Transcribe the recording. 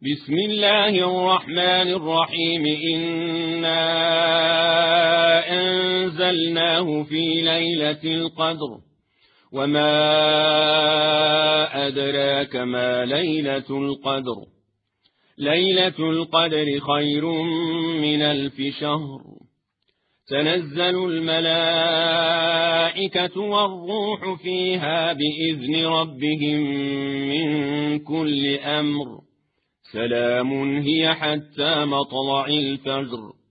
بسم الله الرحمن الرحيم إنا أنزلناه في ليلة القدر وما أدراك ما ليلة القدر ليلة القدر خير من 1000 شهر تنزل الملائكة والروح فيها بإذن ربهم من كل أمر سلام هي حتى مطلع الفجر